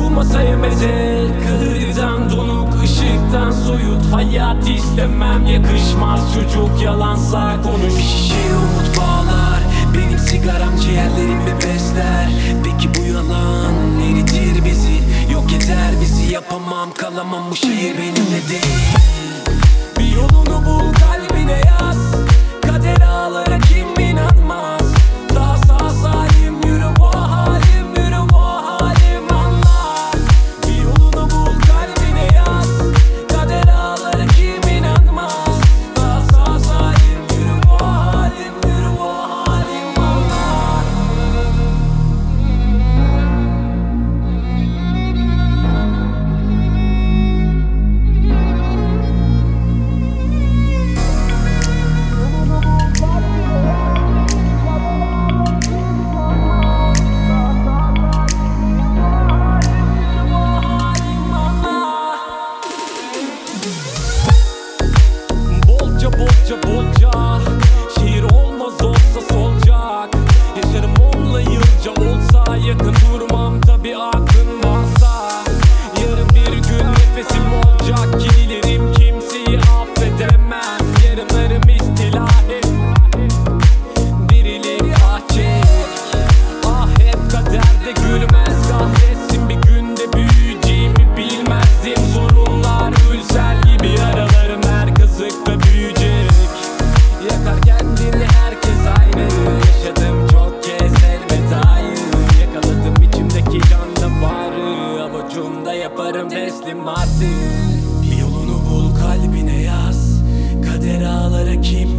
bu masaya meze. Kahırdan donuk, ışıktan soyut. Hayat istemem, yakışmaz çocuk, yalansa konuş. Bir şişe umut bağlar, benim sigaram ciğerlerimi besler. Peki bu yalan eritir bizi, yok eder bizi. Yapamam, kalamam, bu şehir benimle değil. Bir yolunu bul, kalbine yaz. Kader ağlara kim inanmaz. Daha sağ salim yürü, bu halim, yürü bu halim, anla. Bir yolunu bul, kalbine yaz. Kader ağlara kim inanmaz. Daha sağ salim yürü, bu halim, yürü bu halim, anla. Bolca bolca bolca, şehir olmaz olsa solacak. Yaşarım onunla yılca olsa, yakın durmam tabi aklın varsa. Yarın bir gün nefesim olacak, kililerim kimseyi affedemem. Yarınlarım istila et, birileri ah çek. Ah hep kaderde gülmez, kahretsin bir günde büyüyeceğimi bilmezdim. Sorunlar ülsel gibi, yaralarım her kazıkta büyüyecek. Yakar kendini herkes aynı, yaşadım çok kez elvedayı. Yakaladım içimdeki can damarı, avucumda yaparım teslim artık. Bir yolunu bul, kalbine yaz. Kader ağlara kim